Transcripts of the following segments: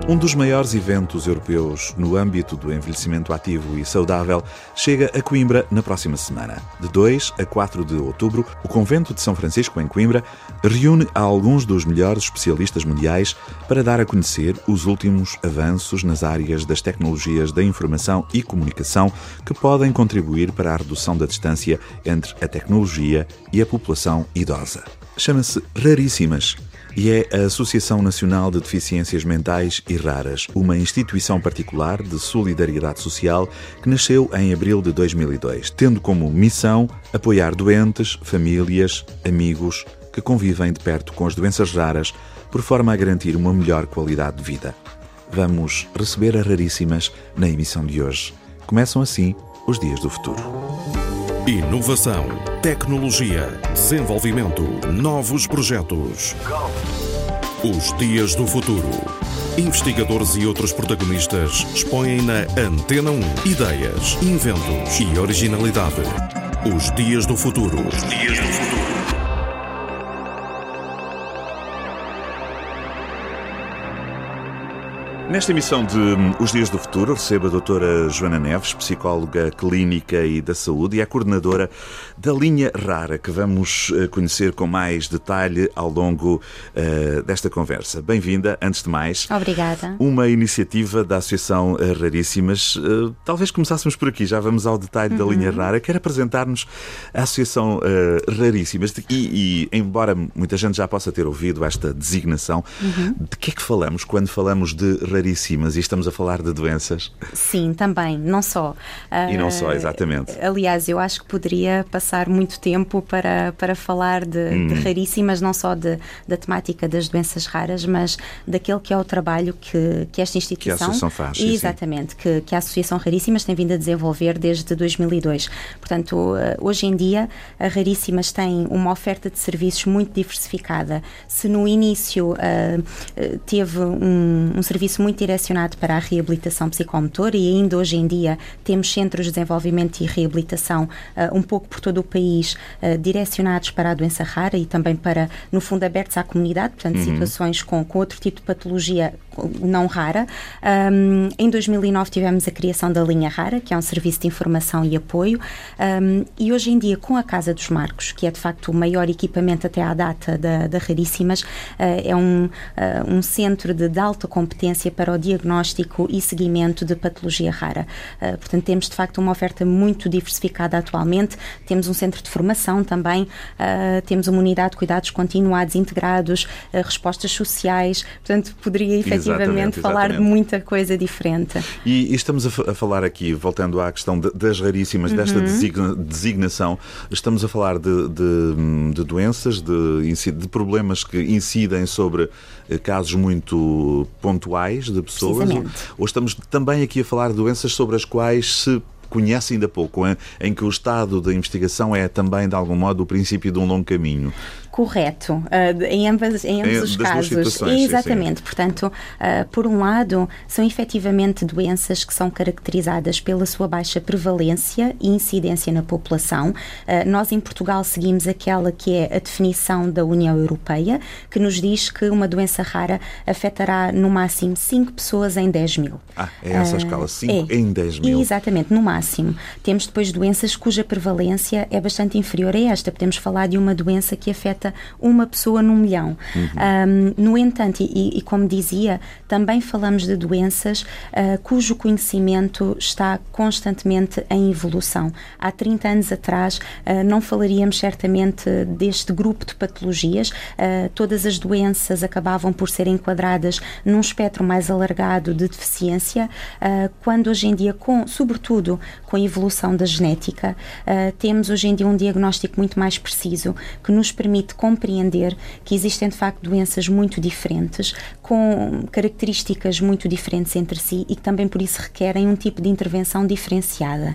Um dos maiores eventos europeus no âmbito do envelhecimento ativo e saudável chega a Coimbra na próxima semana. De 2 a 4 de outubro, o Convento de São Francisco, em Coimbra, reúne alguns dos melhores especialistas mundiais para dar a conhecer os últimos avanços nas áreas das tecnologias da informação e comunicação que podem contribuir para a redução da distância entre a tecnologia e a população idosa. Chama-se Raríssimas e é a Associação Nacional de Deficiências Mentais e Raras, uma instituição particular de solidariedade social que nasceu em abril de 2002, tendo como missão apoiar doentes, famílias, amigos que convivem de perto com as doenças raras, por forma a garantir uma melhor qualidade de vida. Vamos receber a Raríssimas na emissão de hoje. Começam assim os Dias do Futuro. Inovação, tecnologia, desenvolvimento, novos projetos. Os Dias do Futuro. Investigadores e outros protagonistas expõem na Antena 1 ideias, inventos e originalidade. Os Dias do Futuro. Os Dias do Futuro. Nesta emissão de Os Dias do Futuro, recebo a doutora Joana Neves, psicóloga clínica e da saúde, e a coordenadora da Linha Rara, que vamos conhecer com mais detalhe ao longo desta conversa. Bem-vinda, antes de mais. Obrigada. Uma iniciativa da Associação Raríssimas. Talvez começássemos por aqui, já vamos ao detalhe da Linha Rara. Quero apresentar-nos a Associação Raríssimas e embora muita gente já possa ter ouvido esta designação, de que é que falamos quando falamos de raríssimas e estamos a falar de doenças? Sim, também, não só. E não só, exatamente. Aliás, eu acho que poderia passar muito tempo para falar de raríssimas, não só da temática das doenças raras, mas daquele que é o trabalho que esta instituição... Que a Associação faz. Exatamente, sim. Que a Associação Raríssimas tem vindo a desenvolver desde 2002. Portanto, hoje em dia, a Raríssimas tem uma oferta de serviços muito diversificada. Se no início teve um serviço muito direcionado para a reabilitação psicomotora e ainda hoje em dia temos centros de desenvolvimento e reabilitação um pouco por todo o país direcionados para a doença rara e também para, no fundo, abertos à comunidade, portanto, situações com outro tipo de patologia não rara. Em 2009 tivemos a criação da Linha Rara, que é um serviço de informação e apoio, e hoje em dia com a Casa dos Marcos, que é de facto o maior equipamento até à data da Raríssimas, é um centro de alta competência para o diagnóstico e seguimento de patologia rara. Portanto, temos de facto uma oferta muito diversificada atualmente, temos um centro de formação também, temos uma unidade de cuidados continuados, integrados, respostas sociais, portanto, poderia efetivamente falar de muita coisa diferente. E estamos a falar aqui, voltando à questão das raríssimas, desta designação, estamos a falar de doenças, de problemas que incidem sobre casos muito pontuais de pessoas, ou estamos também aqui a falar de doenças sobre as quais se conhece ainda pouco, em que o estado da investigação é também, de algum modo, o princípio de um longo caminho? Correto, em ambos os casos. Exatamente. Sim. Portanto, por um lado, são efetivamente doenças que são caracterizadas pela sua baixa prevalência e incidência na população. Nós, em Portugal, seguimos aquela que é a definição da União Europeia, que nos diz que uma doença rara afetará, no máximo, 5 pessoas em 10 mil. É essa a escala, 5 em 10 mil. Exatamente, no máximo. Temos depois doenças cuja prevalência é bastante inferior a esta. Podemos falar de uma doença que afeta uma pessoa num milhão. No entanto, e como dizia, também falamos de doenças cujo conhecimento está constantemente em evolução. Há 30 anos atrás não falaríamos certamente deste grupo de patologias. Todas as doenças acabavam por ser enquadradas num espectro mais alargado de deficiência, quando hoje em dia, sobretudo com a evolução da genética, temos hoje em dia um diagnóstico muito mais preciso que nos permite compreender que existem de facto doenças muito diferentes, com características muito diferentes entre si e que também por isso requerem um tipo de intervenção diferenciada.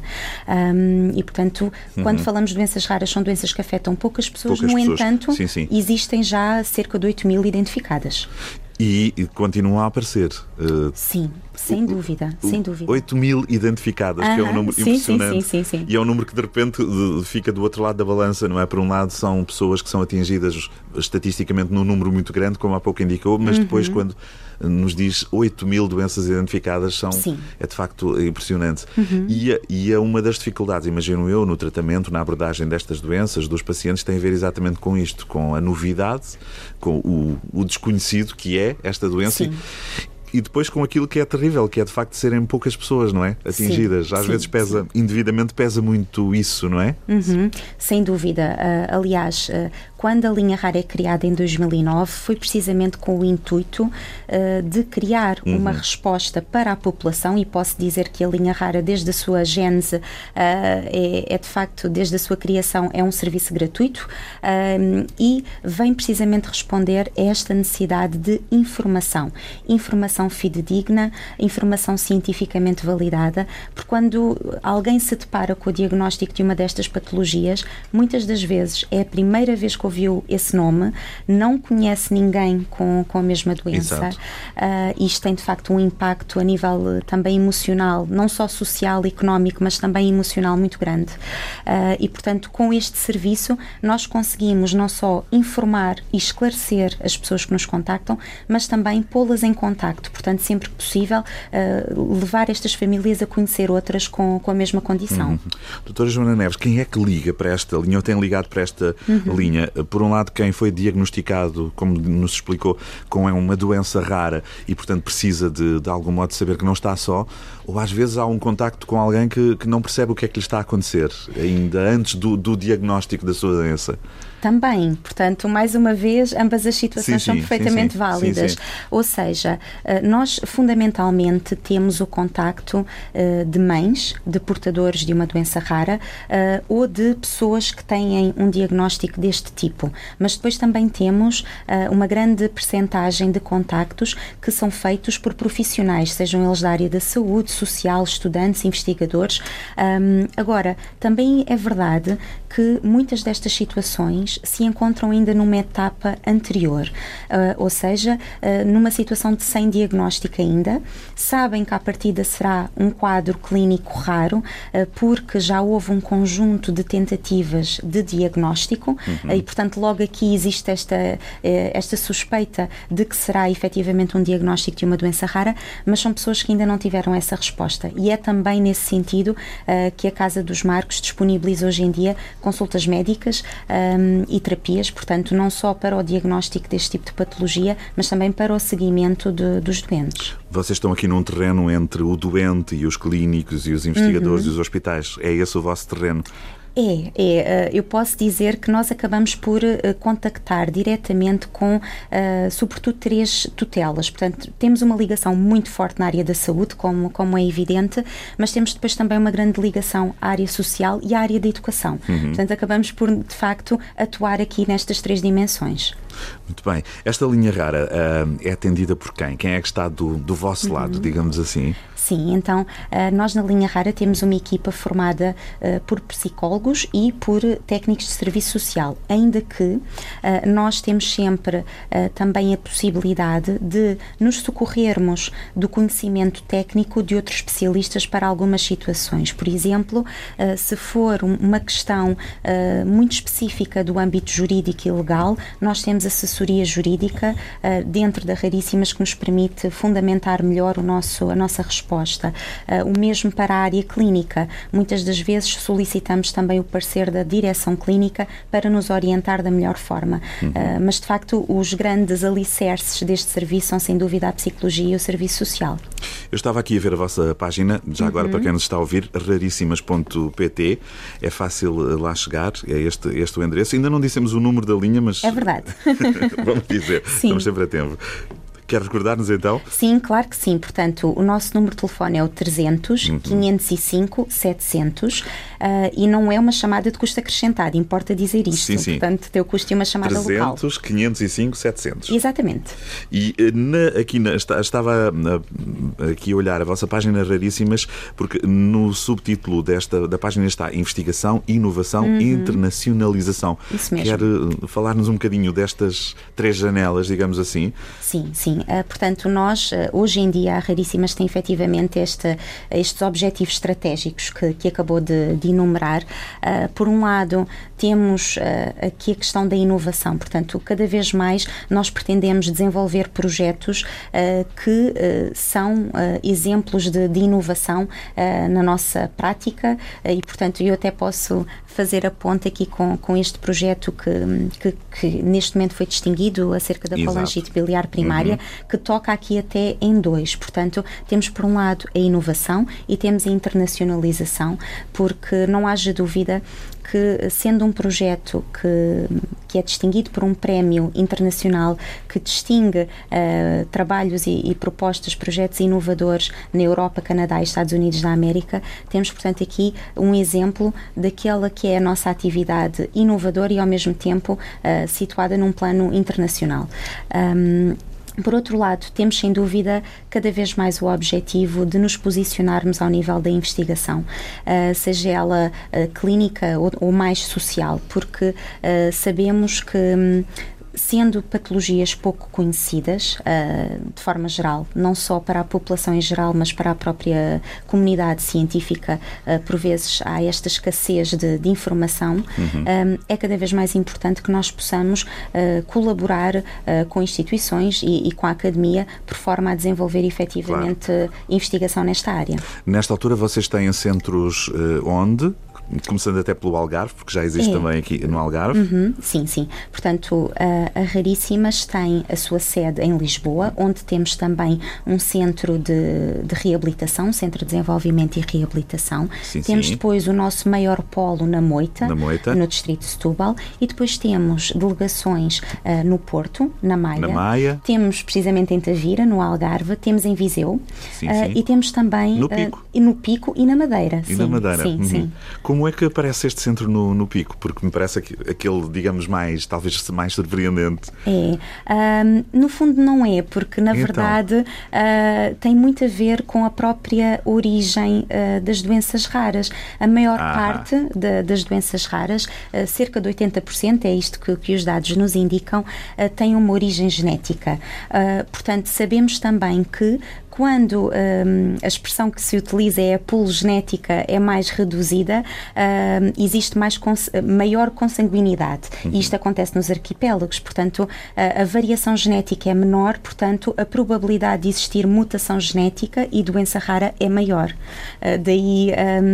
E portanto, quando falamos de doenças raras, são doenças que afetam poucas pessoas, entanto, sim. Existem já cerca de 8 mil identificadas. E continuam a aparecer. Sim, sem dúvida. 8 mil identificadas, que é um número impressionante. Sim. E é um número que de repente fica do outro lado da balança, não é? Por um lado são pessoas que são atingidas estatisticamente num número muito grande, como há pouco indicou, mas depois quando nos diz 8.000 doenças identificadas, é de facto impressionante. E é uma das dificuldades, imagino eu, no tratamento, na abordagem destas doenças, dos pacientes, tem a ver exatamente com isto, com a novidade, com o desconhecido que é esta doença. E depois com aquilo que é terrível, que é de facto serem poucas pessoas, não é? Atingidas. Às vezes indevidamente pesa muito isso, não é? Sem dúvida. Aliás, quando a linha rara é criada em 2009, foi precisamente com o intuito de criar uma resposta para a população, e posso dizer que a linha rara, desde a sua gênese, é de facto, desde a sua criação, é um serviço gratuito e vem precisamente responder a esta necessidade de informação fidedigna, informação cientificamente validada, porque quando alguém se depara com o diagnóstico de uma destas patologias, muitas das vezes é a primeira vez que ouviu esse nome, não conhece ninguém com a mesma doença. Isto tem de facto um impacto a nível também emocional, não só social e económico, mas também emocional muito grande. E portanto, com este serviço nós conseguimos não só informar e esclarecer as pessoas que nos contactam, mas também pô-las em contacto. Portanto, sempre que possível, levar estas famílias a conhecer outras com a mesma condição. Doutora Joana Neves, quem é que liga para esta linha, ou tem ligado para esta linha? Por um lado, quem foi diagnosticado, como nos explicou, com uma doença rara e, portanto, precisa de algum modo de saber que não está só, ou às vezes há um contacto com alguém que não percebe o que é que lhe está a acontecer, ainda antes do diagnóstico da sua doença. Também, portanto, mais uma vez, ambas as situações são perfeitamente válidas. Ou seja, nós fundamentalmente temos o contacto de mães, de portadores de uma doença rara ou de pessoas que têm um diagnóstico deste tipo. Mas depois também temos uma grande percentagem de contactos que são feitos por profissionais, sejam eles da área da saúde, social, estudantes, investigadores. Agora, também é verdade que muitas destas situações se encontram ainda numa etapa anterior, ou seja, numa situação de sem diagnóstico ainda, sabem que à partida será um quadro clínico raro, porque já houve um conjunto de tentativas de diagnóstico e, portanto, logo aqui existe esta suspeita de que será efetivamente um diagnóstico de uma doença rara, mas são pessoas que ainda não tiveram essa resposta. E é também nesse sentido que a Casa dos Marcos disponibiliza hoje em dia consultas médicas e terapias, portanto, não só para o diagnóstico deste tipo de patologia, mas também para o seguimento dos doentes. Vocês estão aqui num terreno entre o doente e os clínicos e os investigadores e os hospitais. É esse o vosso terreno? Eu posso dizer que nós acabamos por contactar diretamente com, sobretudo, 3 tutelas. Portanto, temos uma ligação muito forte na área da saúde, como é evidente, mas temos depois também uma grande ligação à área social e à área da educação. Portanto, acabamos por, de facto, atuar aqui nestas 3 dimensões. Muito bem. Esta linha rara é atendida por quem? Quem é que está do vosso lado, digamos assim? Sim, então nós na linha rara temos uma equipa formada por psicólogos e por técnicos de serviço social, ainda que nós temos sempre também a possibilidade de nos socorrermos do conhecimento técnico de outros especialistas para algumas situações. Por exemplo, se for uma questão muito específica do âmbito jurídico e legal, nós temos assessoria jurídica dentro da Raríssimas que nos permite fundamentar melhor a nossa resposta. O mesmo para a área clínica. Muitas das vezes solicitamos também o parecer da direção clínica para nos orientar da melhor forma. Mas, de facto, os grandes alicerces deste serviço são, sem dúvida, a psicologia e o serviço social. Eu estava aqui a ver a vossa página, já agora para quem nos está a ouvir, raríssimas.pt. É fácil lá chegar, é este o endereço. Ainda não dissemos o número da linha, mas... É verdade. Vamos dizer, estamos sempre a tempo. Quer recordar-nos então? Sim, claro que sim. Portanto, o nosso número de telefone é o 300 505 700 e não é uma chamada de custo acrescentado, importa dizer isto. Sim. Portanto, tem o custo de uma chamada 300, local. 300 505 700. Exatamente. E estava aqui a olhar a vossa página Raríssimas, porque no subtítulo da página está Investigação, Inovação e Internacionalização. Isso mesmo. Quer falar-nos um bocadinho destas 3 janelas, digamos assim? Sim. Sim, portanto, nós, hoje em dia, a Raríssimas tem efetivamente estes objetivos estratégicos que acabou de enumerar. Por um lado, temos aqui a questão da inovação, portanto, cada vez mais nós pretendemos desenvolver projetos que são exemplos de inovação na nossa prática e, portanto, eu até posso fazer a ponte aqui com este projeto que neste momento foi distinguido acerca da colangite biliar primária, que toca aqui até em 2. Portanto, temos por um lado a inovação e temos a internacionalização, porque não haja dúvida que, sendo um projeto que é distinguido por um prémio internacional que distingue trabalhos e propostas, projetos inovadores na Europa, Canadá e Estados Unidos da América, temos, portanto, aqui um exemplo daquela que é a nossa atividade inovadora e, ao mesmo tempo, situada num plano internacional. Por outro lado, temos sem dúvida cada vez mais o objetivo de nos posicionarmos ao nível da investigação, seja ela clínica ou mais social, porque sabemos que, sendo patologias pouco conhecidas, de forma geral, não só para a população em geral, mas para a própria comunidade científica, por vezes há esta escassez de informação, é cada vez mais importante que nós possamos colaborar com instituições e com a academia, por forma a desenvolver efetivamente investigação nesta área. Nesta altura vocês têm centros onde? Começando até pelo Algarve, porque já existe também aqui no Algarve. Sim, sim. Portanto, a Raríssimas tem a sua sede em Lisboa, onde temos também um centro de reabilitação, centro de desenvolvimento e reabilitação. Temos depois o nosso maior polo na Moita, no distrito de Setúbal, e depois temos delegações no Porto, na Maia. Temos precisamente em Tavira, no Algarve, temos em Viseu, e temos também no Pico e na Madeira. Sim. Como é que aparece este centro no Pico? Porque me parece aquele, digamos, talvez mais surpreendente. No fundo não é, porque na verdade tem muito a ver com a própria origem das doenças raras. A maior parte das doenças raras, cerca de 80%, é isto que os dados nos indicam, tem uma origem genética. Portanto, sabemos também que quando a expressão que se utiliza é a pool genética é mais reduzida, existe maior consanguinidade. E isto acontece nos arquipélagos. Portanto, a variação genética é menor, portanto, a probabilidade de existir mutação genética e doença rara é maior. Daí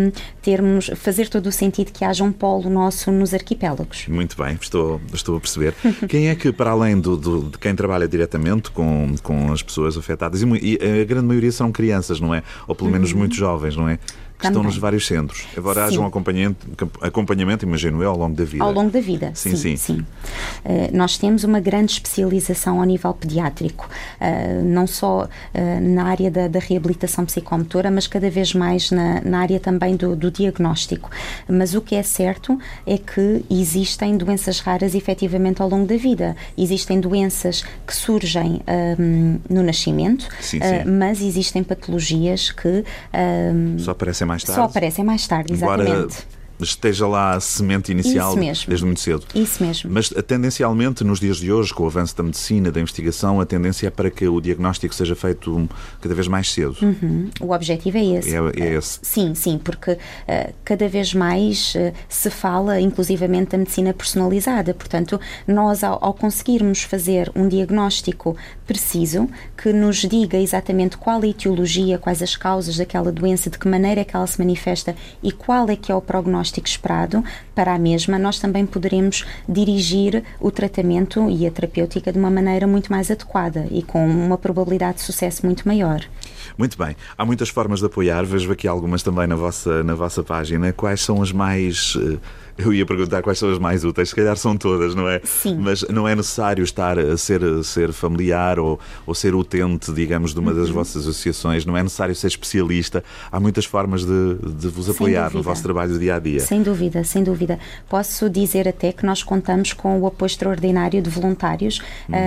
fazer todo o sentido que haja um polo nosso nos arquipélagos. Muito bem, estou a perceber. Quem é que, para além de quem trabalha diretamente com as pessoas afetadas, e a grande maioria são crianças, não é? Ou pelo menos muito jovens, não é? Que estão nos vários centros. Embora haja um acompanhamento, imagino eu, ao longo da vida. Ao longo da vida, sim. Nós temos uma grande especialização ao nível pediátrico, não só na área da reabilitação psicomotora, mas cada vez mais na área também do diagnóstico. Mas o que é certo é que existem doenças raras efetivamente ao longo da vida. Existem doenças que surgem no nascimento, mas existem patologias que só aparecem mais tarde. Só aparecem mais tarde, exatamente. Embora esteja lá a semente inicial desde muito cedo. Isso mesmo. Mas tendencialmente, nos dias de hoje, com o avanço da medicina, da investigação, a tendência é para que o diagnóstico seja feito cada vez mais cedo. O objetivo é esse. É esse. Sim, porque cada vez mais se fala, inclusivamente, da medicina personalizada. Portanto, nós, ao conseguirmos fazer um diagnóstico preciso, que nos diga exatamente qual a etiologia, quais as causas daquela doença, de que maneira é que ela se manifesta e qual é que é o prognóstico esperado para a mesma, nós também poderemos dirigir o tratamento e a terapêutica de uma maneira muito mais adequada e com uma probabilidade de sucesso muito maior. Muito bem. Há muitas formas de apoiar, vejo aqui algumas também na vossa página. Quais são as mais... Eu ia perguntar quais são as mais úteis, se calhar são todas, não é? Sim. Mas não é necessário estar a ser familiar ou ser utente, digamos, de uma das vossas associações, não é necessário ser especialista. Há muitas formas de vos apoiar no vosso trabalho do dia-a-dia. Sem dúvida, sem dúvida. Posso dizer até que nós contamos com o apoio extraordinário de voluntários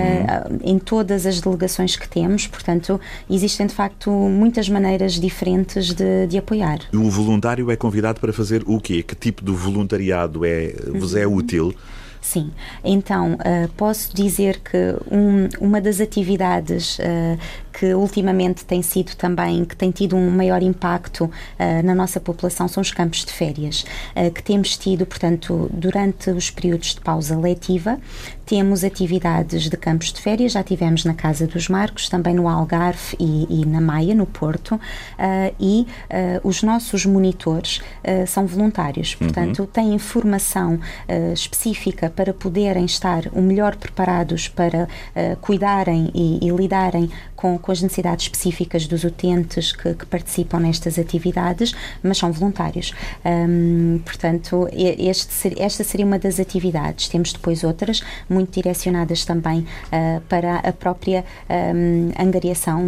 em todas as delegações que temos, portanto, existem de facto muitas maneiras diferentes de apoiar. O voluntário é convidado para fazer o quê? Que tipo de voluntariado vos é útil? Sim, então posso dizer que uma das atividades que ultimamente tem sido também, que tem tido um maior impacto na nossa população são os campos de férias, que temos tido, portanto, durante os períodos de pausa letiva, temos atividades de campos de férias, já tivemos na Casa dos Marcos, também no Algarve e na Maia, no Porto, e os nossos monitores são voluntários, portanto, têm formação específica para poderem estar o melhor preparados para cuidarem e lidarem com as necessidades específicas dos utentes que participam nestas atividades, mas são voluntários. Portanto, esta seria uma das atividades. Temos depois outras, muito direcionadas também para a própria angariação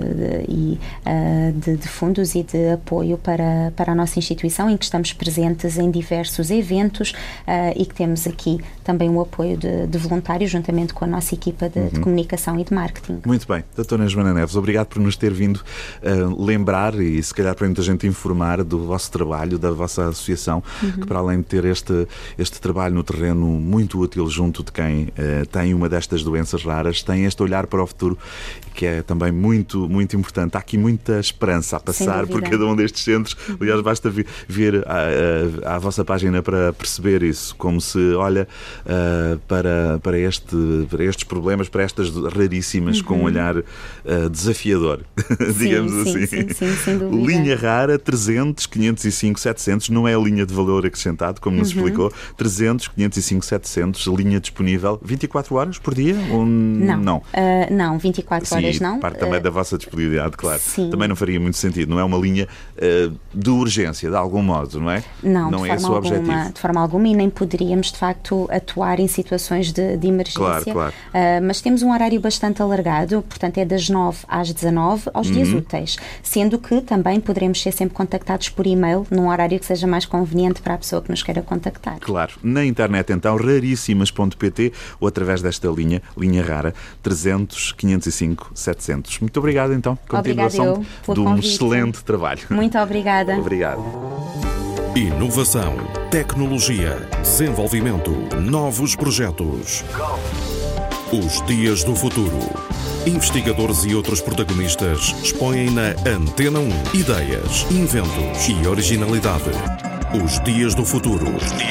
de fundos e de apoio para a nossa instituição, em que estamos presentes em diversos eventos e que temos aqui também o apoio de voluntários, juntamente com a nossa equipa de comunicação e de marketing. Muito bem. Doutora Joana Neves, obrigado por nos ter vindo lembrar e se calhar para muita gente informar do vosso trabalho, da vossa associação, que para além de ter este trabalho no terreno muito útil junto de quem tem uma destas doenças raras, tem este olhar para o futuro, que é também muito, muito importante. Há aqui muita esperança a passar por cada um destes centros. Aliás, basta vir à vossa página para perceber isso, como se olha para estes problemas, para estas raríssimas, com um olhar desafiador, digamos assim. Sim, sem dúvida. Linha rara, 300, 505, 700, não é a linha de valor acrescentado, como nos explicou, 300, 505, 700, linha disponível 24 horas por dia? Ou não? Não, 24 horas não. Parte também da vossa disponibilidade, claro. Sim. Também não faria muito sentido, não é uma linha de urgência, de algum modo, não é? Não é esse o objetivo. De forma alguma, e nem poderíamos, de facto, atuar em situações de emergência. Claro. Mas temos um horário bastante alargado, portanto é das 9 às 19, aos dias úteis, sendo que também poderemos ser sempre contactados por e-mail, num horário que seja mais conveniente para a pessoa que nos queira contactar. Claro. Na internet, então, raríssimas.pt ou através desta linha rara, 300, 505, 700. Muito obrigado, então. Continuação de um excelente trabalho. Muito obrigada. Obrigado. Inovação, tecnologia, desenvolvimento, novos projetos. Os Dias do Futuro. Investigadores e outros protagonistas expõem na Antena 1 ideias, inventos e originalidade. Os Dias do Futuro.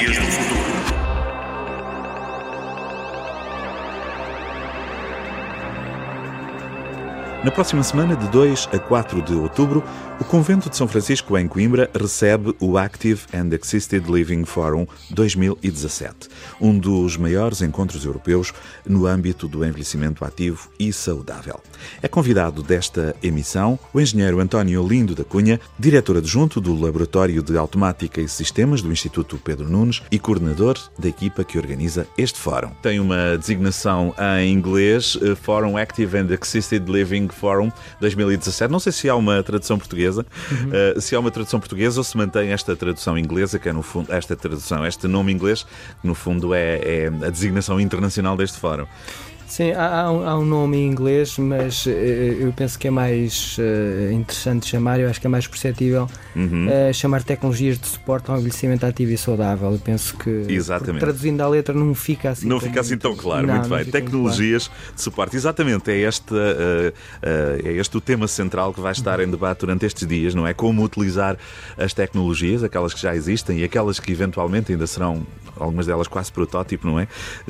Na próxima semana, de 2 a 4 de outubro, o Convento de São Francisco, em Coimbra, recebe o Active and Assisted Living Forum 2017, um dos maiores encontros europeus no âmbito do envelhecimento ativo e saudável. É convidado desta emissão o engenheiro António Lindo da Cunha, diretor adjunto do Laboratório de Automática e Sistemas do Instituto Pedro Nunes e coordenador da equipa que organiza este fórum. Tem uma designação em inglês, Forum Active and Assisted Living Forum 2017. Não sei se há uma tradução portuguesa, se há uma tradução portuguesa ou se mantém esta tradução inglesa, que é no fundo este nome inglês, que no fundo é a designação internacional deste fórum. Sim, há um nome em inglês, mas eu penso que é mais interessante chamar, eu acho que é mais perceptível chamar tecnologias de suporte ao envelhecimento ativo e saudável. Eu penso que, traduzindo a letra, não fica assim tão claro. Muito bem. Tecnologias de suporte. Exatamente, é este o tema central que vai estar em debate durante estes dias, não é? Como utilizar as tecnologias, aquelas que já existem e aquelas que eventualmente ainda serão, algumas delas quase protótipo, não é?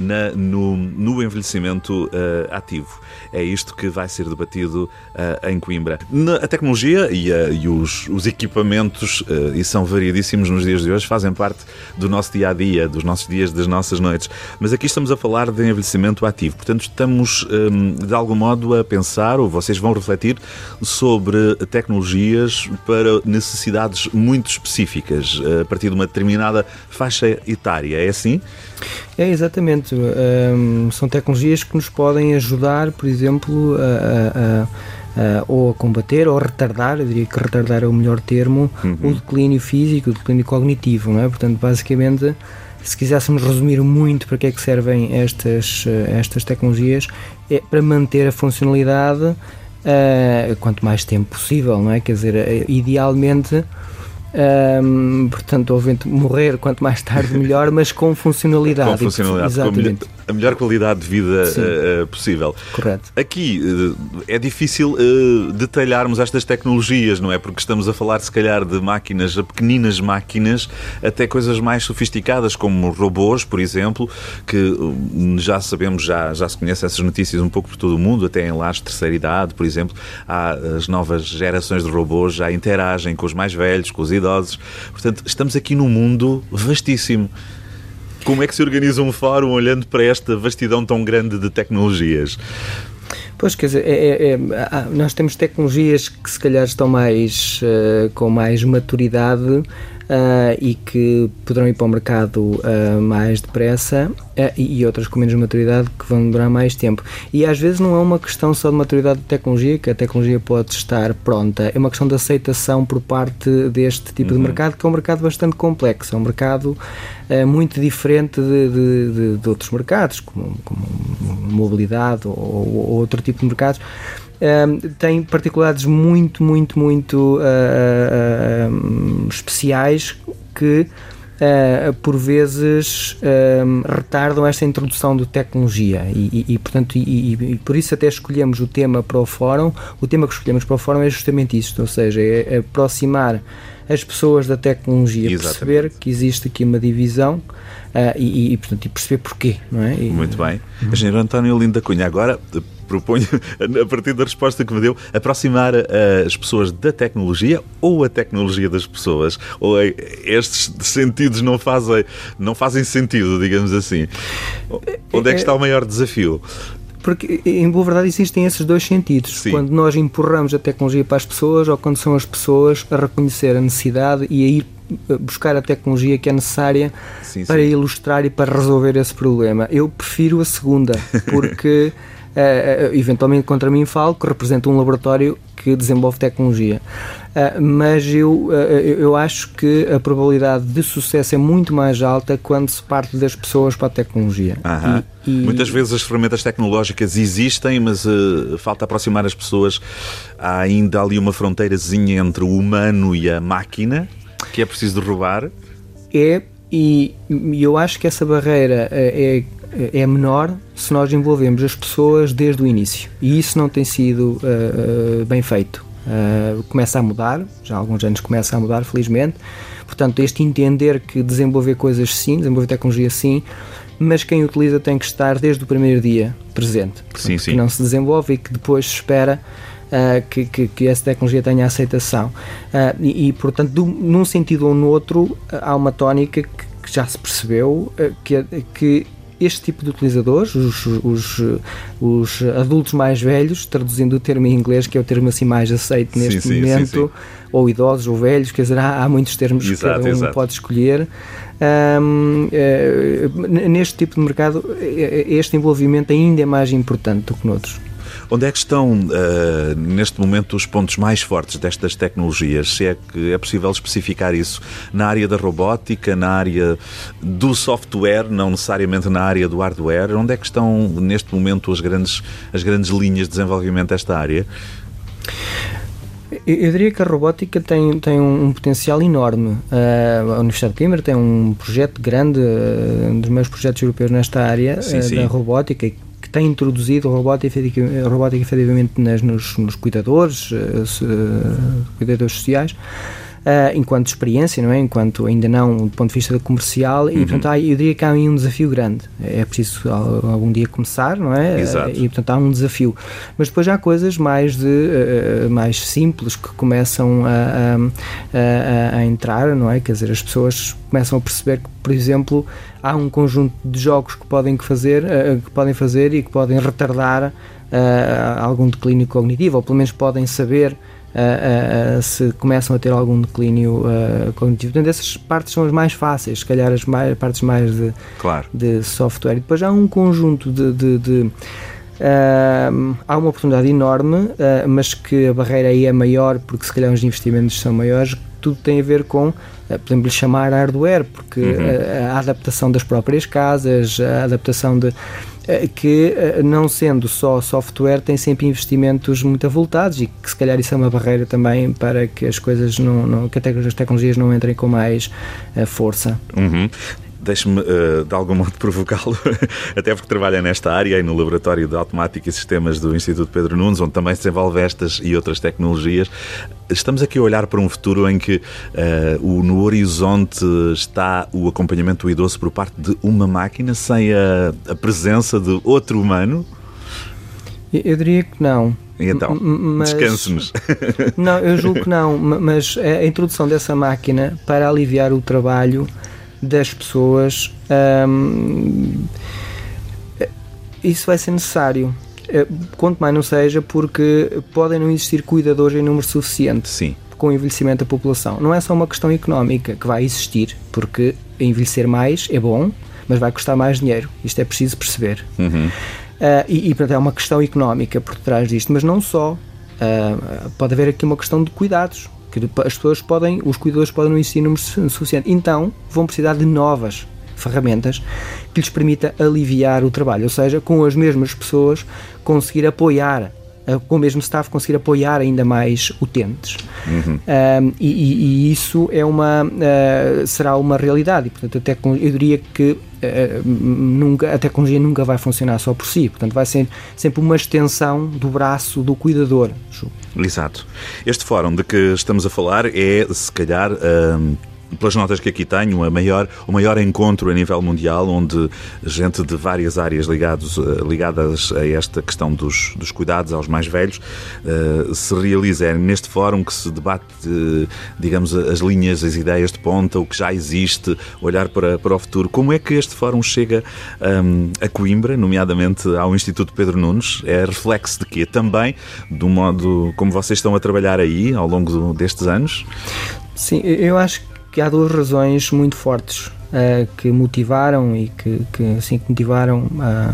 No envelhecimento ativo. É isto que vai ser debatido em Coimbra. A tecnologia e os equipamentos, e são variedíssimos nos dias de hoje, fazem parte do nosso dia-a-dia, dos nossos dias, das nossas noites. Mas aqui estamos a falar de envelhecimento ativo. Portanto, estamos de algum modo a pensar, ou vocês vão refletir, sobre tecnologias para necessidades muito específicas, a partir de uma determinada faixa etária. É assim? É, exatamente. São tecnologias que nos podem ajudar, por exemplo, ou a combater ou a retardar, eu diria que retardar é o melhor termo, o declínio físico, o declínio cognitivo, não é? Portanto, basicamente, se quiséssemos resumir muito para que é que servem estas tecnologias, é para manter a funcionalidade quanto mais tempo possível, não é? Quer dizer, idealmente portanto, obviamente, morrer quanto mais tarde melhor, mas com funcionalidade. Com funcionalidade, exatamente. Com a melhor qualidade de vida possível. Correto. Aqui é difícil detalharmos estas tecnologias, não é? Porque estamos a falar, se calhar, de máquinas, pequeninas máquinas, até coisas mais sofisticadas, como robôs, por exemplo, que já sabemos, já se conhecem essas notícias um pouco por todo o mundo, até em lares de terceira idade, por exemplo. As novas gerações de robôs já interagem com os mais velhos, com os idosos. Portanto, estamos aqui num mundo vastíssimo. Como é que se organiza um fórum olhando para esta vastidão tão grande de tecnologias? Pois, quer dizer, nós temos tecnologias que se calhar estão com mais maturidade e que poderão ir para o mercado mais depressa e outras com menos maturidade que vão demorar mais tempo. E às vezes não é uma questão só de maturidade de tecnologia, que a tecnologia pode estar pronta, é uma questão de aceitação por parte deste tipo de mercado, que é um mercado bastante complexo, é um mercado muito diferente de outros mercados, como mobilidade ou outro tipo de mercados. Tem particularidades muito especiais que por vezes retardam esta introdução de tecnologia e portanto, por isso até escolhemos o tema para o fórum. O tema que escolhemos para o fórum é justamente isto, ou seja, é aproximar as pessoas da tecnologia, perceber que existe aqui uma divisão e perceber porquê, não é? Muito bem. Engenheiro António Lindo da Cunha, agora proponho, a partir da resposta que me deu, aproximar as pessoas da tecnologia ou a tecnologia das pessoas? Ou estes sentidos não fazem sentido, digamos assim? Onde é que está o maior desafio? Porque, em boa verdade, existem esses dois sentidos. Sim. Quando nós empurramos a tecnologia para as pessoas ou quando são as pessoas a reconhecer a necessidade e a ir buscar a tecnologia que é necessária para ilustrar e para resolver esse problema. Eu prefiro a segunda, porque eventualmente contra mim falo que representa um laboratório que desenvolve tecnologia. Mas eu acho que a probabilidade de sucesso é muito mais alta quando se parte das pessoas para a tecnologia. Muitas vezes as ferramentas tecnológicas existem, mas falta aproximar as pessoas. Há ainda ali uma fronteirazinha entre o humano e a máquina que é preciso derrubar. E eu acho que essa barreira é menor se nós envolvemos as pessoas desde o início. E isso não tem sido bem feito. Começa a mudar, já há alguns anos começa a mudar, felizmente. Portanto, este entender que desenvolver coisas sim, desenvolver tecnologia sim, mas quem utiliza tem que estar desde o primeiro dia presente. Portanto, que não se desenvolve e que depois se espera que essa tecnologia tenha aceitação. E portanto, num sentido ou no outro, há uma tónica que já se percebeu, que este tipo de utilizadores, os adultos mais velhos, traduzindo o termo em inglês, que é o termo assim mais aceito neste momento, ou idosos ou velhos, quer dizer, há muitos termos que cada um pode escolher. Neste tipo de mercado, este envolvimento ainda é mais importante do que noutros. Onde é que estão, neste momento, os pontos mais fortes destas tecnologias? Se é que é possível especificar isso na área da robótica, na área do software, não necessariamente na área do hardware? Onde é que estão, neste momento, as grandes linhas de desenvolvimento desta área? Eu diria que a robótica tem um potencial enorme. A Universidade de Coimbra tem um projeto grande, um dos meus projetos europeus nesta área da robótica, que tem introduzido a robótica efetivamente nos cuidadores sociais, enquanto experiência, não é? Enquanto ainda não do ponto de vista comercial, e portanto eu diria que há aí um desafio grande. É preciso algum dia começar, não é? Exato. E portanto há um desafio. Mas depois há coisas mais simples que começam a entrar, não é? Quer dizer, as pessoas começam a perceber que, por exemplo, há um conjunto de jogos que podem fazer e que podem retardar algum declínio cognitivo, ou pelo menos podem saber se começam a ter algum declínio cognitivo. Portanto, essas partes são as mais fáceis, se calhar as partes mais de software. E depois há um conjunto há uma oportunidade enorme, mas que a barreira aí é maior, porque se calhar os investimentos são maiores. Tudo tem a ver com, podemos lhe chamar hardware, porque a adaptação das próprias casas, a adaptação que, não sendo só software, tem sempre investimentos muito avultados e que se calhar isso é uma barreira também para que as coisas que as tecnologias não entrem com mais força. Deixe-me, de algum modo, provocá-lo, até porque trabalha nesta área e no Laboratório de Automática e Sistemas do Instituto Pedro Nunes, onde também se desenvolve estas e outras tecnologias. Estamos aqui a olhar para um futuro em que no horizonte está o acompanhamento do idoso por parte de uma máquina, sem a presença de outro humano? Eu diria que não. E então, descanse-nos. Não, eu julgo que não, mas a introdução dessa máquina para aliviar o trabalho das pessoas, isso vai ser necessário, quanto mais não seja, porque podem não existir cuidadores em número suficiente. Sim. Com o envelhecimento da população. Não é só uma questão económica que vai existir, porque envelhecer mais é bom, mas vai custar mais dinheiro. Isto é preciso perceber. Portanto, é uma questão económica por trás disto, mas não só. Pode haver aqui uma questão de cuidados. Os cuidadores podem não existir em número suficiente. Então, vão precisar de novas ferramentas que lhes permita aliviar o trabalho, ou seja, com as mesmas pessoas conseguir apoiar, com o mesmo staff conseguir apoiar ainda mais utentes. E isso será uma realidade. E, portanto, eu diria que a tecnologia nunca vai funcionar só por si, portanto vai ser sempre uma extensão do braço do cuidador. Exato. Este fórum de que estamos a falar é, se calhar, pelas notas que aqui tenho, o maior encontro a nível mundial, onde gente de várias áreas ligadas a esta questão dos cuidados aos mais velhos se realiza. É neste fórum que se debate, digamos, as linhas, as ideias de ponta, o que já existe, olhar para o futuro. Como é que este fórum chega a Coimbra, nomeadamente ao Instituto Pedro Nunes? É reflexo de quê? Também do modo como vocês estão a trabalhar aí ao longo destes anos? Sim, eu acho que há duas razões muito fortes que motivaram e que motivaram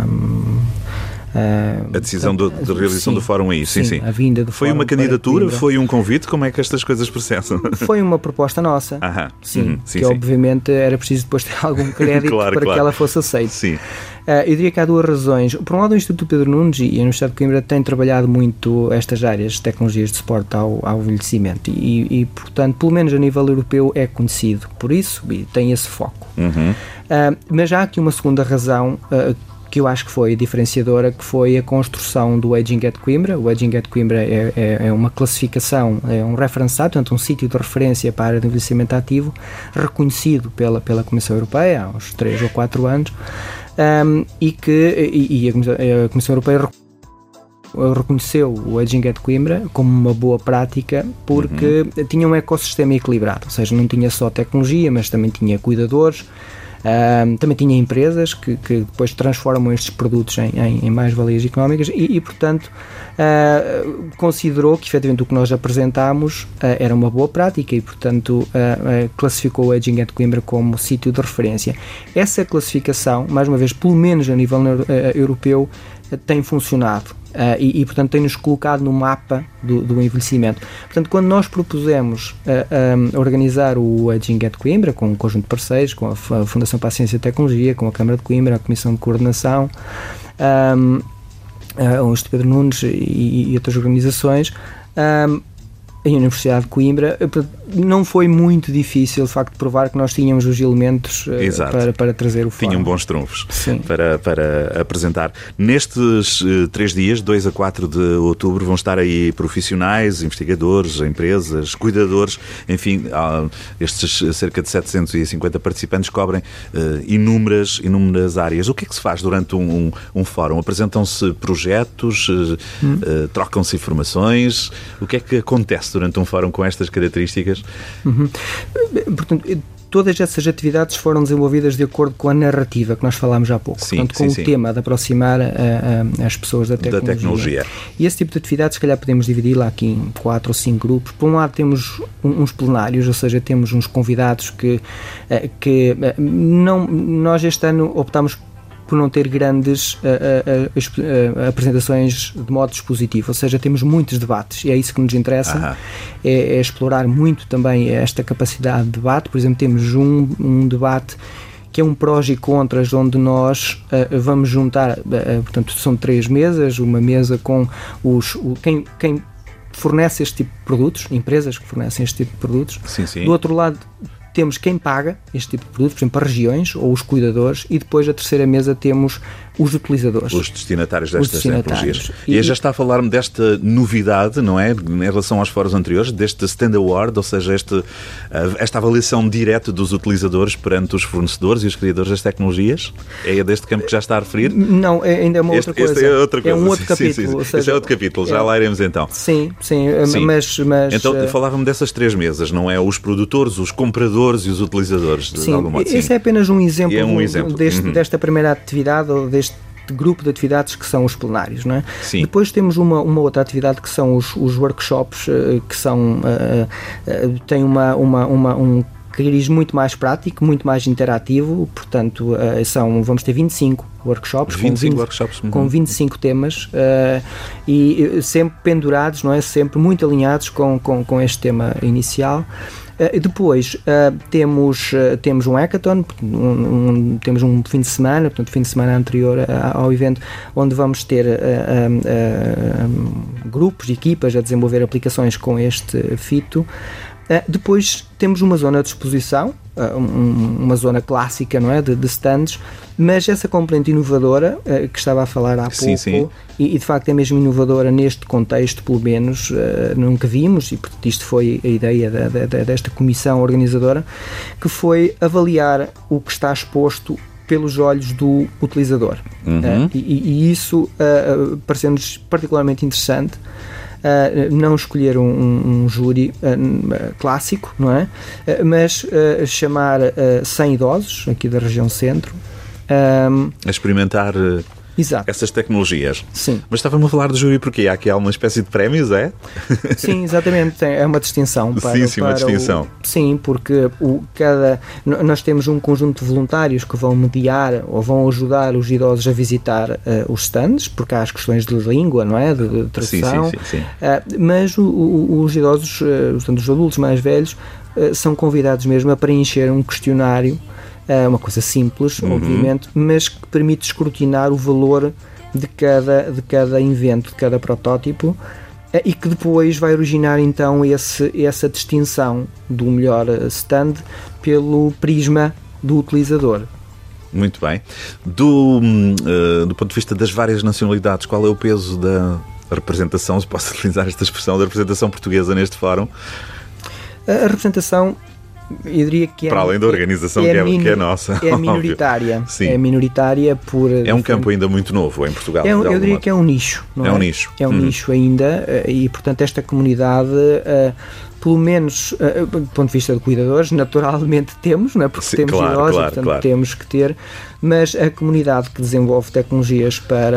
a decisão de realização do fórum aí. Sim. A vinda do foi fórum. Uma candidatura? Foi um convite? Como é que estas coisas processam? Foi uma proposta nossa. Sim, obviamente era preciso depois ter algum crédito que ela fosse aceita. Sim. Eu diria que há duas razões. Por um lado, o Instituto Pedro Nunes e a Universidade de Coimbra têm trabalhado muito estas áreas de tecnologias de suporte ao envelhecimento e, portanto, pelo menos a nível europeu é conhecido por isso e tem esse foco. Mas há aqui uma segunda razão que eu acho que foi diferenciadora, que foi a construção do Aging at Coimbra. O Aging at Coimbra é uma classificação, é um referenciado, portanto um sítio de referência para a área de envelhecimento ativo, reconhecido pela Comissão Europeia há uns 3 ou 4 anos, e a Comissão Europeia reconheceu o Aging at Coimbra como uma boa prática porque tinha um ecossistema equilibrado, ou seja, não tinha só tecnologia, mas também tinha cuidadores, também tinha empresas que depois transformam estes produtos em mais-valias económicas e portanto, considerou que efetivamente o que nós apresentámos era uma boa prática e, portanto, classificou o Aging at Coimbra como sítio de referência. Essa classificação, mais uma vez, pelo menos a nível europeu, tem funcionado. Portanto, tem-nos colocado no mapa do envelhecimento. Portanto, quando nós propusemos organizar o Aging at Coimbra, com um conjunto de parceiros, com a Fundação para a Ciência e Tecnologia, com a Câmara de Coimbra, a Comissão de Coordenação, o Instituto Pedro Nunes e outras organizações, a Universidade de Coimbra, não foi muito difícil, de facto, provar que nós tínhamos os elementos para trazer o fórum. Tinham bons trunfos para apresentar. Nestes 3 dias, 2 a 4 de outubro, vão estar aí profissionais, investigadores, empresas, cuidadores, enfim, estes cerca de 750 participantes cobrem inúmeras áreas. O que é que se faz durante um fórum? Apresentam-se projetos, trocam-se informações? O que é que acontece durante um fórum com estas características? Portanto, todas essas atividades foram desenvolvidas de acordo com a narrativa que nós falámos há pouco, com o tema de aproximar as pessoas da tecnologia. E esse tipo de atividades, se calhar podemos dividi-la aqui em 4 ou 5 grupos. Por um lado temos uns plenários, ou seja, temos uns convidados que nós este ano optámos por não ter grandes apresentações de modo expositivo, ou seja, temos muitos debates e é isso que nos interessa, é explorar muito também esta capacidade de debate. Por exemplo, temos um debate que é um prós e contras, onde nós vamos juntar, portanto, são 3 mesas, uma mesa com quem fornece este tipo de produtos, empresas que fornecem este tipo de produtos. Sim. Do outro lado, temos quem paga este tipo de produtos, por exemplo, as regiões ou os cuidadores, e depois a terceira mesa temos os utilizadores. Os destinatários destas tecnologias. E já está a falar-me desta novidade, não é? Em relação aos fóruns anteriores, deste Stand Award, ou seja, esta avaliação direta dos utilizadores perante os fornecedores e os criadores das tecnologias? É deste campo que já está a referir? Não, ainda é uma outra coisa. Este é outra coisa. É um outro capítulo. Sim. Ou seja, este é outro capítulo, já lá iremos então. Sim. Mas então, falava-me dessas 3 mesas, não é? Os produtores, os compradores e os utilizadores, de algum modo. Esse é apenas um exemplo, exemplo. desta primeira atividade, ou deste grupo de atividades que são os plenários, não é? Sim. Depois temos uma outra atividade que são os workshops, que são têm um cariz muito mais prático, muito mais interativo, portanto vamos ter 25 workshops, com 25 temas, e sempre pendurados, não é? Sempre muito alinhados com este tema inicial. Depois temos um hackathon, temos um fim de semana, portanto fim de semana anterior ao evento, onde vamos ter grupos, equipas a desenvolver aplicações com este fito. Depois temos uma zona de exposição, uma zona clássica, não é, de stands, mas essa componente inovadora que estava a falar há pouco, sim. E de facto é mesmo inovadora neste contexto, pelo menos, nunca vimos, e portanto isto foi a ideia desta comissão organizadora, que foi avaliar o que está exposto pelos olhos do utilizador. E isso pareceu-nos particularmente interessante. Não escolher um júri clássico, não é? Mas chamar 100 idosos aqui da região centro a experimentar essas tecnologias. Sim. Mas estava-me a falar do júri porque há aqui uma espécie de prémios, é? Sim, exatamente. É uma distinção. Uma distinção. Sim, porque nós temos um conjunto de voluntários que vão mediar ou vão ajudar os idosos a visitar os stands, porque há as questões de língua, não é? De tradução. Sim. Mas os idosos, portanto, os adultos mais velhos, são convidados mesmo a preencher um questionário. Uma coisa simples, obviamente, mas que permite escrutinar o valor de cada invento, de cada protótipo, e que depois vai originar então essa distinção do melhor stand pelo prisma do utilizador. Muito bem. Do ponto de vista das várias nacionalidades, qual é o peso da representação, se posso utilizar esta expressão, da representação portuguesa neste fórum? A representação, eu diria que para além da organização que é nossa, é minoritária. Sim. É minoritária por... É um campo ainda muito novo em Portugal. Eu diria que é um nicho. Não é? Um nicho. É um nicho ainda, e portanto esta comunidade, pelo menos do ponto de vista de cuidadores, naturalmente temos, não é? Porque temos idosos, portanto temos que ter, mas a comunidade que desenvolve tecnologias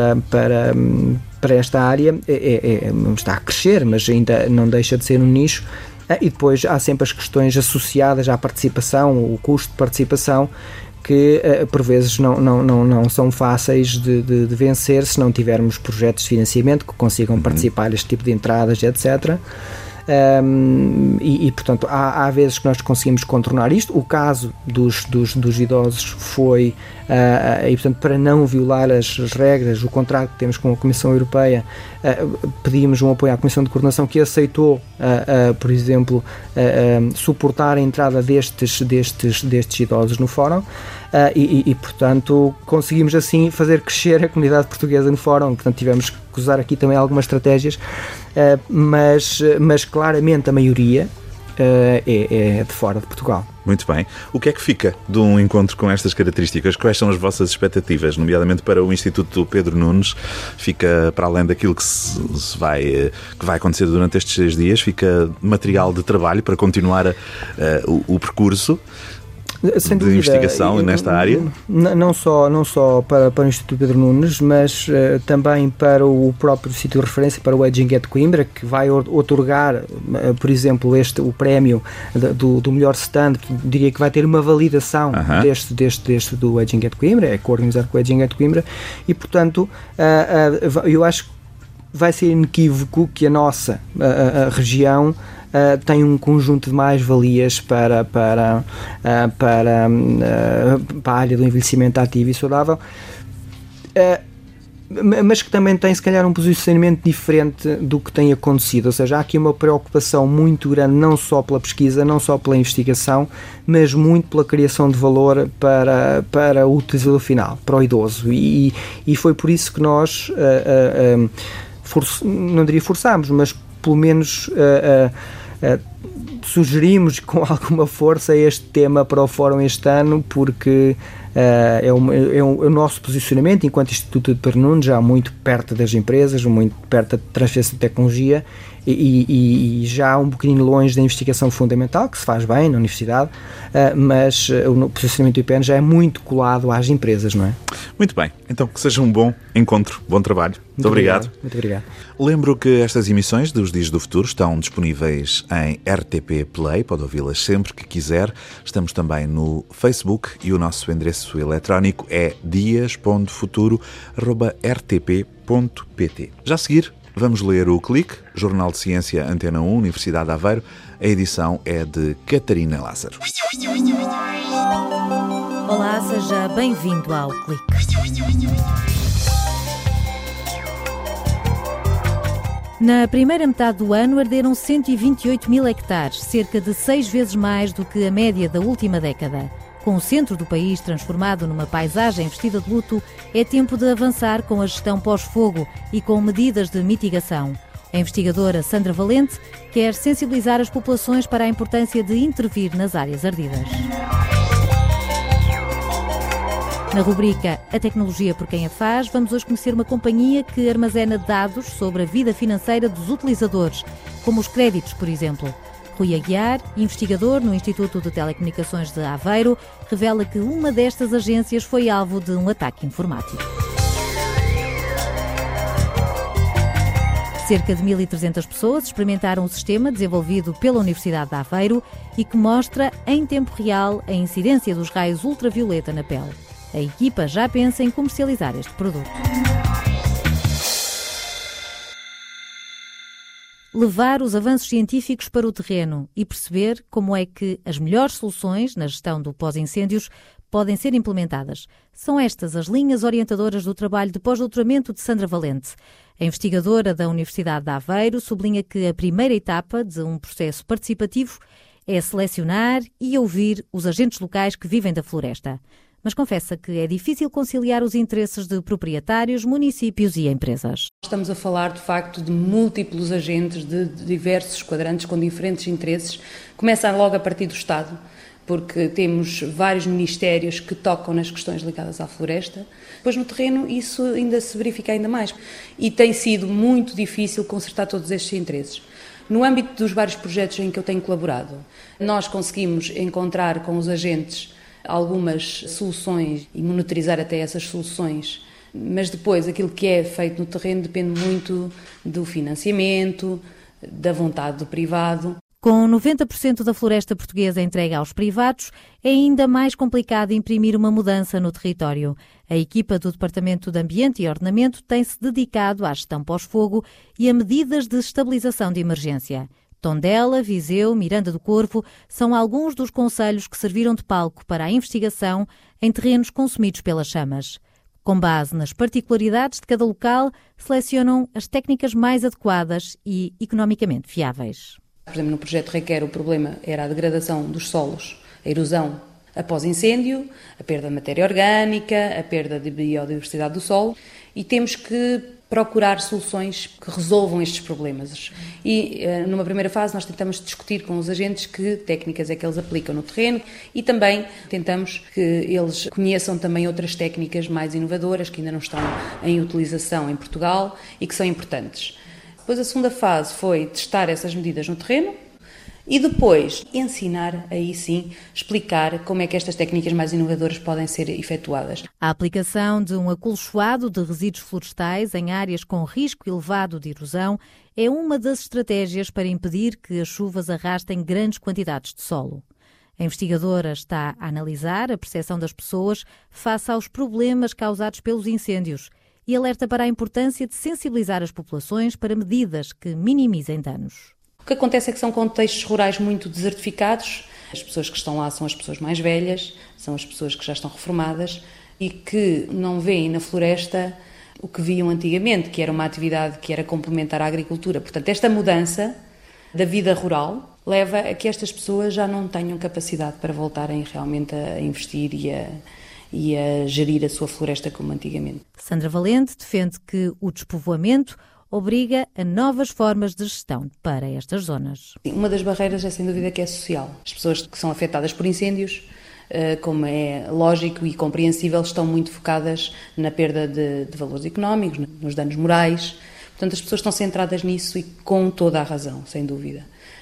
para esta área está a crescer, mas ainda não deixa de ser um nicho. E depois há sempre as questões associadas à participação, o custo de participação, que por vezes não são fáceis de vencer se não tivermos projetos de financiamento que consigam participar deste tipo de entradas, etc. Portanto há vezes que nós conseguimos contornar isto. O caso dos idosos foi e portanto, para não violar as regras, o contrato que temos com a Comissão Europeia, pedimos um apoio à Comissão de Coordenação, que aceitou por exemplo suportar a entrada destes idosos no fórum, portanto conseguimos assim fazer crescer a comunidade portuguesa no fórum. Portanto tivemos que usar aqui também algumas estratégias, mas claramente a maioria é de fora de Portugal. Muito bem. O que é que fica de um encontro com estas características? Quais são as vossas expectativas, nomeadamente para o Instituto Pedro Nunes? Fica, para além daquilo que vai acontecer durante estes 6 dias, fica material de trabalho para continuar o percurso sem de dúvida, investigação nesta área? Não só para o Instituto Pedro Nunes, mas também para o próprio sítio de referência, para o Edging at Coimbra, que vai otorgar, por exemplo, o prémio do melhor stand. Diria que vai ter uma validação deste do Edging at Coimbra, é coorganizado com o Edging at Coimbra, e portanto eu acho que vai ser inequívoco que a nossa região tem um conjunto de mais-valias para a área do envelhecimento ativo e saudável, mas que também tem, se calhar, um posicionamento diferente do que tem acontecido. Ou seja, há aqui uma preocupação muito grande, não só pela pesquisa, não só pela investigação, mas muito pela criação de valor para o utilizador final, para o idoso. E foi por isso que nós, não diria forçámos, mas pelo menos sugerimos com alguma força este tema para o Fórum este ano, porque é o nosso posicionamento enquanto Instituto de Pernuno, já muito perto das empresas, muito perto da transferência de tecnologia e já um bocadinho longe da investigação fundamental, que se faz bem na universidade, mas o posicionamento do IPN já é muito colado às empresas, não é? Muito bem, então que seja um bom encontro, bom trabalho. Muito obrigado. Muito obrigado. Lembro que estas emissões dos Dias do Futuro estão disponíveis em RTP Play, pode ouvi-las sempre que quiser. Estamos também no Facebook e o nosso endereço eletrónico é dias.futuro@rtp.pt. Já a seguir, vamos ler o Clique, Jornal de Ciência Antena 1, Universidade de Aveiro. A edição é de Catarina Lázaro. Olá, seja bem-vindo ao Clique. Na primeira metade do ano arderam 128 mil hectares, cerca de 6 vezes mais do que a média da última década. Com o centro do país transformado numa paisagem vestida de luto, é tempo de avançar com a gestão pós-fogo e com medidas de mitigação. A investigadora Sandra Valente quer sensibilizar as populações para a importância de intervir nas áreas ardidas. Na rubrica A Tecnologia por Quem a Faz, vamos hoje conhecer uma companhia que armazena dados sobre a vida financeira dos utilizadores, como os créditos, por exemplo. Rui Aguiar, investigador no Instituto de Telecomunicações de Aveiro, revela que uma destas agências foi alvo de um ataque informático. Cerca de 1.300 pessoas experimentaram o sistema desenvolvido pela Universidade de Aveiro e que mostra, em tempo real, a incidência dos raios ultravioleta na pele. A equipa já pensa em comercializar este produto. Levar os avanços científicos para o terreno e perceber como é que as melhores soluções na gestão do pós-incêndios podem ser implementadas. São estas as linhas orientadoras do trabalho de pós-doutoramento de Sandra Valente. A investigadora da Universidade de Aveiro sublinha que a primeira etapa de um processo participativo é selecionar e ouvir os agentes locais que vivem da floresta. Mas confessa que é difícil conciliar os interesses de proprietários, municípios e empresas. Estamos a falar, de facto, de múltiplos agentes de diversos quadrantes com diferentes interesses. Começa logo a partir do Estado, porque temos vários ministérios que tocam nas questões ligadas à floresta. Depois, no terreno, isso ainda se verifica ainda mais. E tem sido muito difícil concertar todos estes interesses. No âmbito dos vários projetos em que eu tenho colaborado, nós conseguimos encontrar com os agentes algumas soluções e monitorizar até essas soluções, mas depois aquilo que é feito no terreno depende muito do financiamento, da vontade do privado. Com 90% da floresta portuguesa entregue aos privados, é ainda mais complicado imprimir uma mudança no território. A equipa do Departamento de Ambiente e Ordenamento tem-se dedicado à gestão pós-fogo e a medidas de estabilização de emergência. Tondela, Viseu, Miranda do Corvo são alguns dos concelhos que serviram de palco para a investigação em terrenos consumidos pelas chamas. Com base nas particularidades de cada local, selecionam as técnicas mais adequadas e economicamente viáveis. Por exemplo, no projeto Requer, o problema era a degradação dos solos, a erosão após incêndio, a perda de matéria orgânica, a perda de biodiversidade do solo, e temos que procurar soluções que resolvam estes problemas. E numa primeira fase nós tentamos discutir com os agentes que técnicas é que eles aplicam no terreno e também tentamos que eles conheçam também outras técnicas mais inovadoras que ainda não estão em utilização em Portugal e que são importantes. Depois a segunda fase foi testar essas medidas no terreno e depois ensinar, aí sim, explicar como é que estas técnicas mais inovadoras podem ser efetuadas. A aplicação de um acolchoado de resíduos florestais em áreas com risco elevado de erosão é uma das estratégias para impedir que as chuvas arrastem grandes quantidades de solo. A investigadora está a analisar a percepção das pessoas face aos problemas causados pelos incêndios e alerta para a importância de sensibilizar as populações para medidas que minimizem danos. O que acontece é que são contextos rurais muito desertificados. As pessoas que estão lá são as pessoas mais velhas, são as pessoas que já estão reformadas e que não veem na floresta o que viam antigamente, que era uma atividade que era complementar à agricultura. Portanto, esta mudança da vida rural leva a que estas pessoas já não tenham capacidade para voltarem realmente a investir e a gerir a sua floresta como antigamente. Sandra Valente defende que o despovoamento obriga a novas formas de gestão para estas zonas. Uma das barreiras é, sem dúvida, que é social. As pessoas que são afetadas por incêndios, como é lógico e compreensível, estão muito focadas na perda de valores económicos, nos danos morais. Portanto, as pessoas estão centradas nisso e com toda a razão, sem dúvida.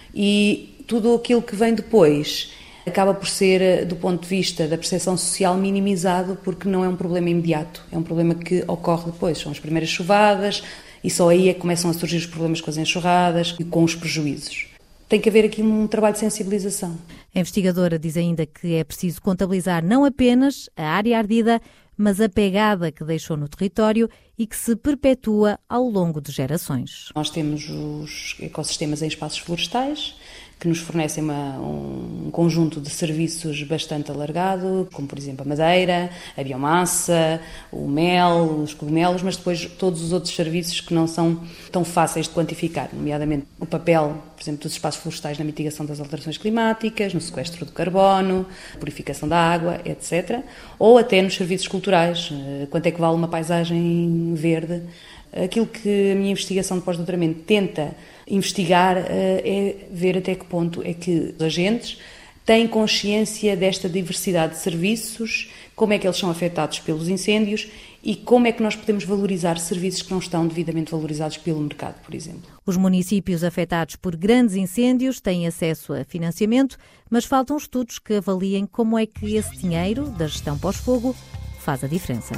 E tudo aquilo que vem depois acaba por ser, do ponto de vista da percepção social, minimizado, porque não é um problema imediato, é um problema que ocorre depois. São as primeiras chuvadas e só aí é que começam a surgir os problemas com as enxurradas e com os prejuízos. Tem que haver aqui um trabalho de sensibilização. A investigadora diz ainda que é preciso contabilizar não apenas a área ardida, mas a pegada que deixou no território e que se perpetua ao longo de gerações. Nós temos os ecossistemas em espaços florestais, que nos fornecem um conjunto de serviços bastante alargado, como por exemplo a madeira, a biomassa, o mel, os cogumelos, mas depois todos os outros serviços que não são tão fáceis de quantificar, nomeadamente o papel, por exemplo, dos espaços florestais na mitigação das alterações climáticas, no sequestro do carbono, purificação da água, etc. Ou até nos serviços culturais, quanto é que vale uma paisagem verde. Aquilo que a minha investigação de pós-doutoramento tenta investigar é ver até que ponto é que os agentes têm consciência desta diversidade de serviços, como é que eles são afetados pelos incêndios e como é que nós podemos valorizar serviços que não estão devidamente valorizados pelo mercado, por exemplo. Os municípios afetados por grandes incêndios têm acesso a financiamento, mas faltam estudos que avaliem como é que esse dinheiro da gestão pós-fogo faz a diferença.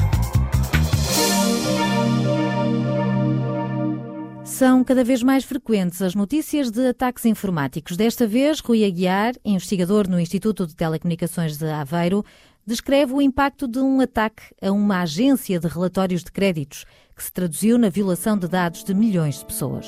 São cada vez mais frequentes as notícias de ataques informáticos. Desta vez, Rui Aguiar, investigador no Instituto de Telecomunicações de Aveiro, descreve o impacto de um ataque a uma agência de relatórios de créditos, que se traduziu na violação de dados de milhões de pessoas.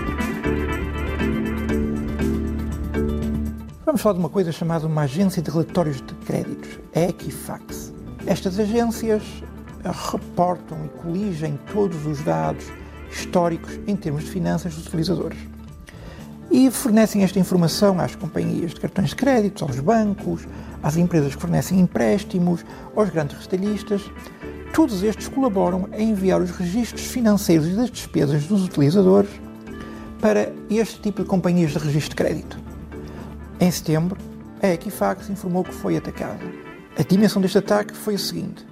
Vamos falar de uma coisa chamada uma agência de relatórios de créditos, a Equifax. Estas agências reportam e coligem todos os dados históricos em termos de finanças dos utilizadores e fornecem esta informação às companhias de cartões de crédito, aos bancos, às empresas que fornecem empréstimos, aos grandes retalhistas. Todos estes colaboram a enviar os registros financeiros e das despesas dos utilizadores para este tipo de companhias de registro de crédito. Em setembro, a Equifax informou que foi atacada. A dimensão deste ataque foi a seguinte: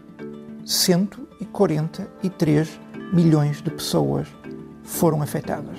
143 milhões de pessoas foram afetadas.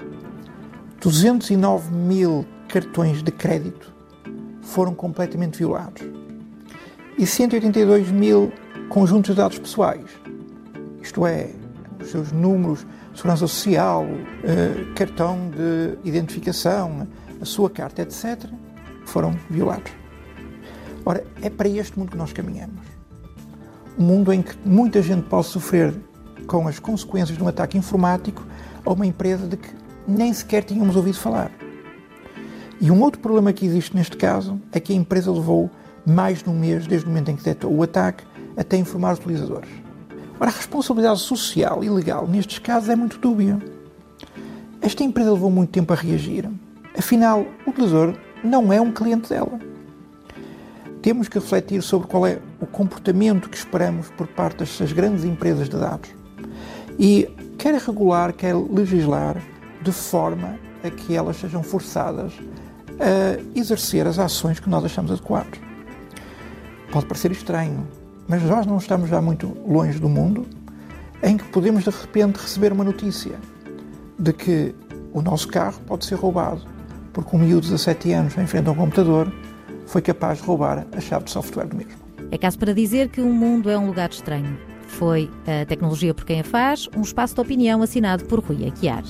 209 mil cartões de crédito foram completamente violados. E 182 mil conjuntos de dados pessoais, isto é, os seus números de segurança social, cartão de identificação, a sua carta, etc., foram violados. Ora, é para este mundo que nós caminhamos. Um mundo em que muita gente pode sofrer com as consequências de um ataque informático a uma empresa de que nem sequer tínhamos ouvido falar. E um outro problema que existe neste caso é que a empresa levou mais de um mês desde o momento em que detectou o ataque até informar os utilizadores. Ora, a responsabilidade social e legal nestes casos é muito dúbia. Esta empresa levou muito tempo a reagir. Afinal, o utilizador não é um cliente dela. Temos que refletir sobre qual é o comportamento que esperamos por parte destas grandes empresas de dados e quer regular, quer legislar de forma a que elas sejam forçadas a exercer as ações que nós achamos adequadas. Pode parecer estranho, mas nós não estamos já muito longe do mundo em que podemos de repente receber uma notícia de que o nosso carro pode ser roubado porque um miúdo de 17 anos em frente a um computador foi capaz de roubar a chave de software do mesmo. É caso para dizer que o mundo é um lugar estranho. Foi a Tecnologia por Quem a Faz, um espaço de opinião assinado por Rui Aguiar.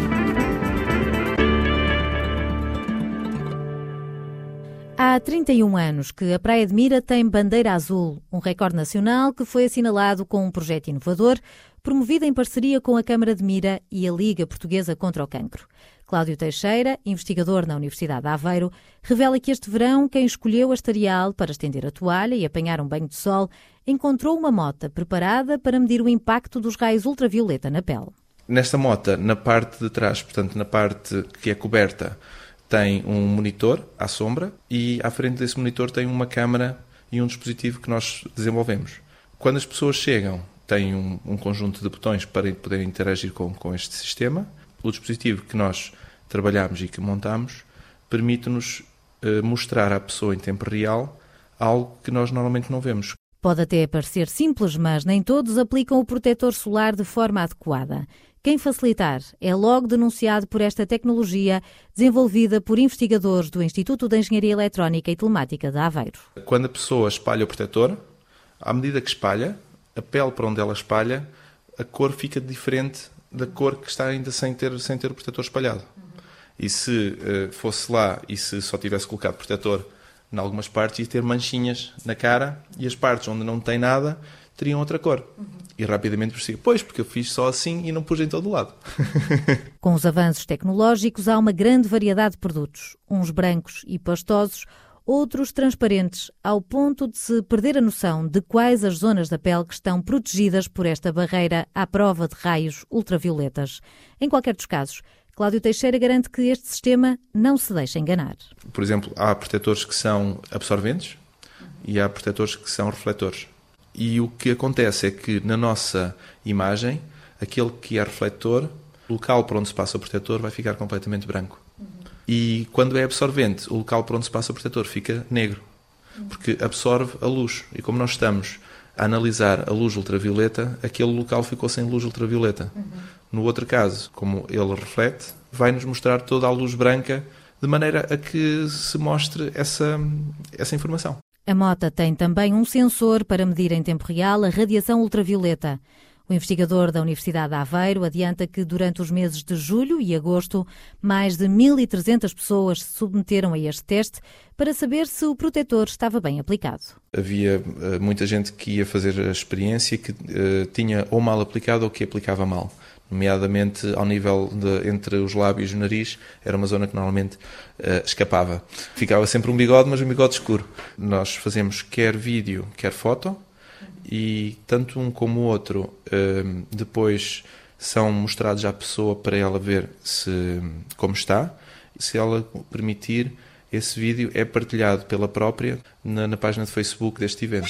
Há 31 anos que a Praia de Mira tem bandeira azul, um recorde nacional que foi assinalado com um projeto inovador, promovido em parceria com a Câmara de Mira e a Liga Portuguesa contra o Cancro. Cláudio Teixeira, investigador na Universidade de Aveiro, revela que este verão quem escolheu a Starial para estender a toalha e apanhar um banho de sol encontrou uma mota preparada para medir o impacto dos raios ultravioleta na pele. Nesta mota, na parte de trás, portanto na parte que é coberta, tem um monitor à sombra e à frente desse monitor tem uma câmara e um dispositivo que nós desenvolvemos. Quando as pessoas chegam, tem um conjunto de botões para poderem interagir com este sistema. O dispositivo que nós trabalhamos e que montamos permite-nos mostrar à pessoa em tempo real algo que nós normalmente não vemos. Pode até parecer simples, mas nem todos aplicam o protetor solar de forma adequada. Quem facilitar é logo denunciado por esta tecnologia desenvolvida por investigadores do Instituto de Engenharia Eletrónica e Telemática de Aveiro. Quando a pessoa espalha o protetor, à medida que espalha, a pele para onde ela espalha, a cor fica diferente da cor que está ainda sem ter o protetor espalhado. E se fosse lá e se só tivesse colocado protetor em algumas partes, ia ter manchinhas na cara e as partes onde não tem nada teriam outra cor. E rapidamente percebi, porque eu fiz só assim e não pus em todo lado. Com os avanços tecnológicos há uma grande variedade de produtos, uns brancos e pastosos, outros transparentes, ao ponto de se perder a noção de quais as zonas da pele que estão protegidas por esta barreira à prova de raios ultravioletas. Em qualquer dos casos, Cláudio Teixeira garante que este sistema não se deixa enganar. Por exemplo, há protetores que são absorventes e há protetores que são refletores. E o que acontece é que na nossa imagem, aquele que é refletor, o local por onde se passa o protetor vai ficar completamente branco. E quando é absorvente, o local por onde se passa o protetor fica negro, porque absorve a luz. E como nós estamos a analisar a luz ultravioleta, aquele local ficou sem luz ultravioleta. No outro caso, como ele reflete, vai-nos mostrar toda a luz branca, de maneira a que se mostre essa informação. A mota tem também um sensor para medir em tempo real a radiação ultravioleta. O investigador da Universidade de Aveiro adianta que durante os meses de julho e agosto, mais de 1.300 pessoas se submeteram a este teste para saber se o protetor estava bem aplicado. Havia muita gente que ia fazer a experiência que tinha ou mal aplicado ou que aplicava mal. Nomeadamente ao nível entre os lábios e o nariz, era uma zona que normalmente escapava. Ficava sempre um bigode, mas um bigode escuro. Nós fazemos quer vídeo, quer foto, e tanto um como o outro depois são mostrados à pessoa para ela ver como está. Se ela permitir, esse vídeo é partilhado pela própria na página de Facebook deste evento.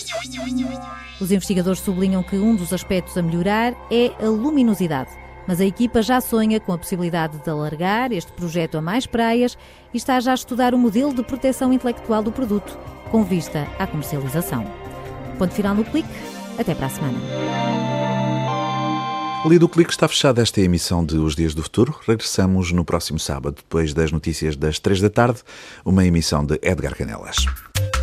Os investigadores sublinham que um dos aspectos a melhorar é a luminosidade. Mas a equipa já sonha com a possibilidade de alargar este projeto a mais praias e está já a estudar o modelo de proteção intelectual do produto, com vista à comercialização. Ponto final no Clique. Até para a semana. Lido o Clique, está fechada esta emissão de Os Dias do Futuro. Regressamos no próximo sábado, depois das notícias das 3 da tarde, uma emissão de Edgar Canelas.